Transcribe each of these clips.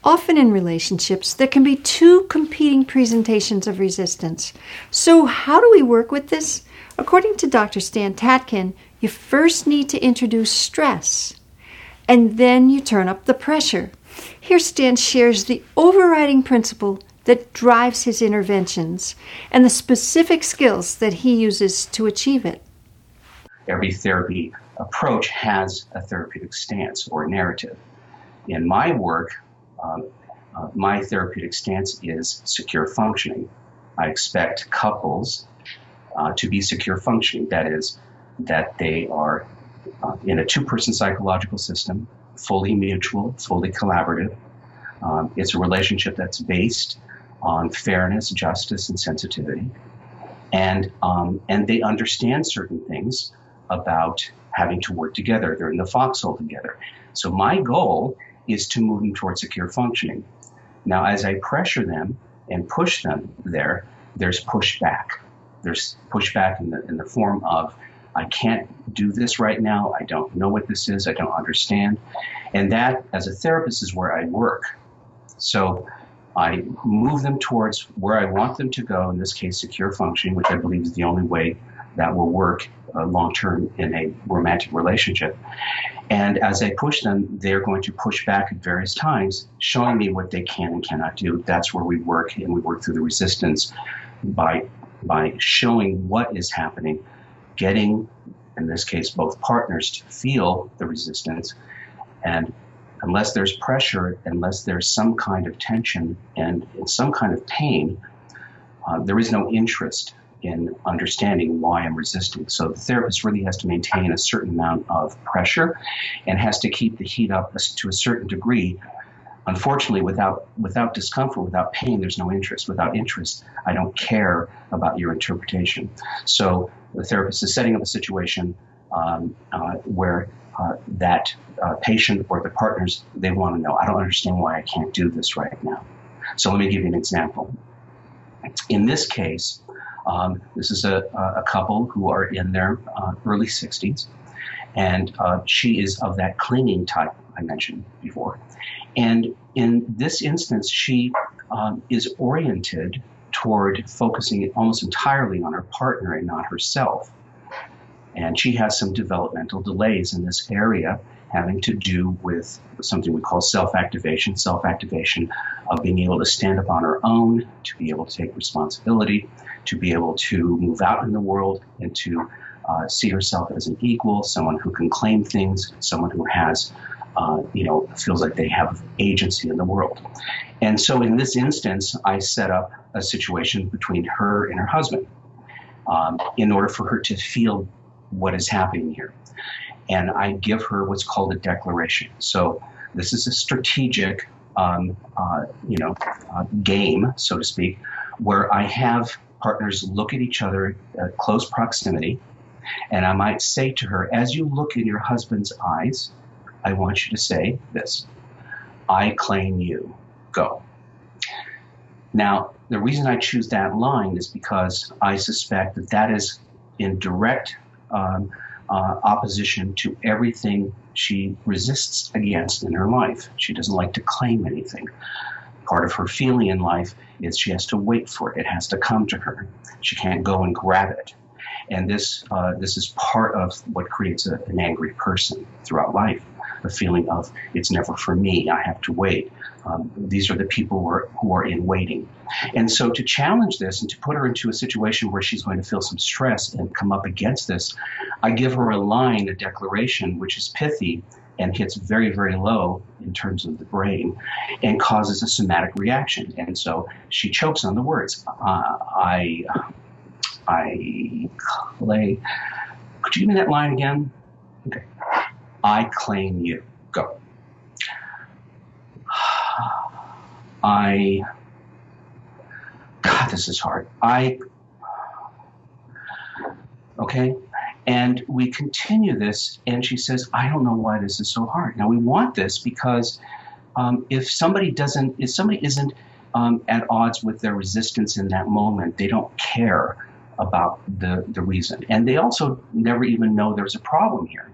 Often in relationships, there can be two competing presentations of resistance. So how do we work with this? According to Dr. Stan Tatkin, you first need to introduce stress, and then you turn up the pressure. Here Stan shares the overriding principle that drives his interventions and the specific skills that he uses to achieve it. Every therapy approach has a therapeutic stance or narrative. In my work, my therapeutic stance is secure functioning. I expect couples to be secure functioning. That is, that they are in a two-person psychological system, fully mutual, fully collaborative. It's a relationship that's based on fairness, justice, and sensitivity. And they understand certain things about having to work together. They're in the foxhole together. So my goal is to move them towards secure functioning. Now, as I pressure them and push them there, there's pushback. There's pushback in the form of, I can't do this right now. I don't know what this is. I don't understand. And that, as a therapist, is where I work. So I move them towards where I want them to go, in this case, secure functioning, which I believe is the only way that will work long-term in a romantic relationship. And as I push them, they're going to push back at various times, showing me what they can and cannot do. That's where we work, and we work through the resistance by showing what is happening, getting, in this case, both partners to feel the resistance. And unless there's pressure, unless there's some kind of tension and some kind of pain, there is no interest in understanding why I'm resisting. So the therapist really has to maintain a certain amount of pressure and has to keep the heat up to a certain degree. Unfortunately, without discomfort, without pain, there's no interest. Without interest, I don't care about your interpretation. So the therapist is setting up a situation where that patient or the partners, they want to know, I don't understand why I can't do this right now. So let me give you an example. In this case, this is a couple who are in their early 60s, and she is of that clinging type I mentioned before. And in this instance, she is oriented toward focusing almost entirely on her partner and not herself. And she has some developmental delays in this area having to do with something we call self-activation of being able to stand up on her own, to be able to take responsibility, to be able to move out in the world and to see herself as an equal, someone who can claim things, someone who has, feels like they have agency in the world. And so in this instance, I set up a situation between her and her husband in order for her to feel what is happening here. And I give her what's called a declaration. So this is a strategic, game, so to speak, where I have partners look at each other at close proximity. And I might say to her, as you look in your husband's eyes, I want you to say this: I claim you, go. Now, the reason I choose that line is because I suspect that that is in direct opposition to everything she resists against in her life. She doesn't like to claim anything. Part of her feeling in life is she has to wait for it. It has to come to her. She can't go and grab it. And this is part of what creates an angry person throughout life, a feeling of it's never for me, I have to wait. These are the people who are in waiting. And so to challenge this and to put her into a situation where she's going to feel some stress and come up against this, I give her a line, a declaration, which is pithy and hits very, very low in terms of the brain and causes a somatic reaction. And so she chokes on the words. I claim. Could you give me that line again? Okay. I claim you. Go. God, this is hard. Okay. And we continue this, and she says, I don't know why this is so hard. Now, we want this because if somebody isn't at odds with their resistance in that moment, they don't care about the reason. And they also never even know there's a problem here.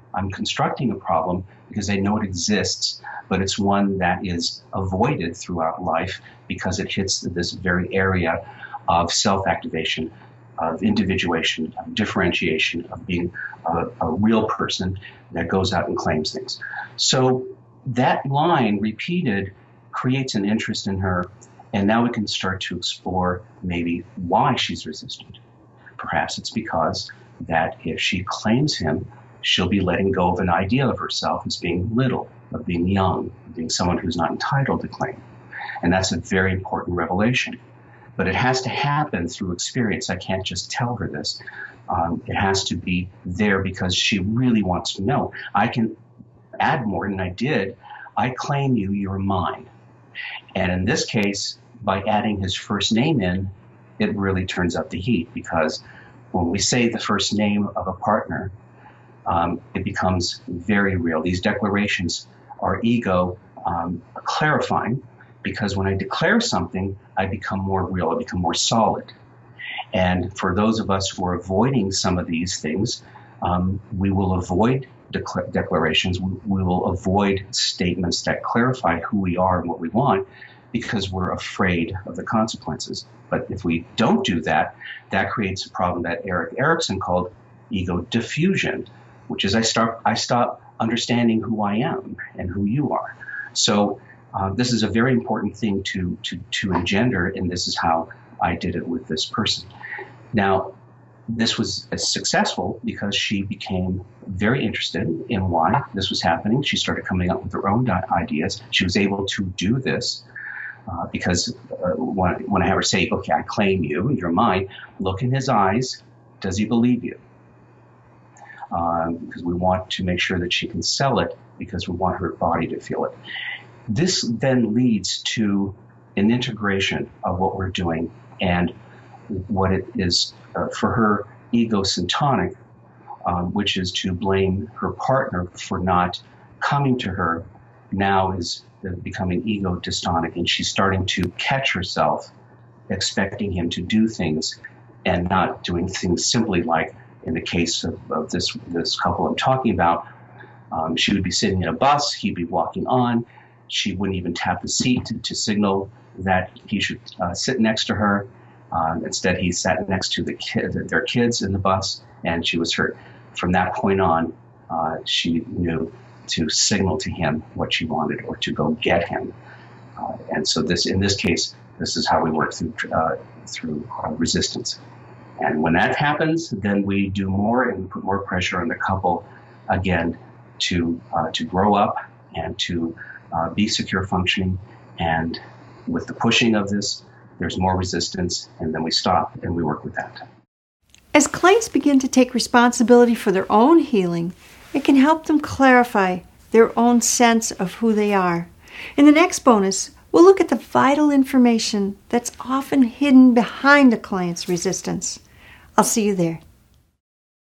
I'm constructing a problem because I know it exists, but it's one that is avoided throughout life because it hits this very area of self-activation, of individuation, of differentiation, of being a real person that goes out and claims things. So that line repeated creates an interest in her, and now we can start to explore maybe why she's resistant. Perhaps it's because that if she claims him, she'll be letting go of an idea of herself as being little, of being young, of being someone who's not entitled to claim. And that's a very important revelation. But it has to happen through experience. I can't just tell her this. It has to be there because she really wants to know. I can add more than I did. I claim you, you're mine. And in this case, by adding his first name in, it really turns up the heat, because when we say the first name of a partner, it becomes very real. These declarations are ego clarifying, because when I declare something, I become more real, I become more solid. And for those of us who are avoiding some of these things, we will avoid declarations, we will avoid statements that clarify who we are and what we want, because we're afraid of the consequences. But if we don't do that, that creates a problem that Erik Erikson called ego diffusion, which is I stop understanding who I am and who you are. So this is a very important thing to engender, and this is how I did it with this person. Now, this was successful because she became very interested in why this was happening. She started coming up with her own ideas. She was able to do this because when I have her say, okay, I claim you, you're mine, look in his eyes. Does he believe you? Because we want to make sure that she can sell it, because we want her body to feel it. This then leads to an integration of what we're doing and what it is for her egosyntonic, which is to blame her partner for not coming to her, now is becoming ego dystonic, and she's starting to catch herself expecting him to do things and not doing things simply like in the case of this couple I'm talking about. She would be sitting in a bus, he'd be walking on, she wouldn't even tap the seat to signal that he should sit next to her. Instead, he sat next to their kids in the bus, and she was hurt. From that point on, she knew to signal to him what she wanted or to go get him. And so in this case, this is how we work through resistance. And when that happens, then we do more and put more pressure on the couple again to grow up and to be secure functioning. And with the pushing of this, there's more resistance, and then we stop and we work with that. As clients begin to take responsibility for their own healing, it can help them clarify their own sense of who they are. In the next bonus, we'll look at the vital information that's often hidden behind a client's resistance. I'll see you there.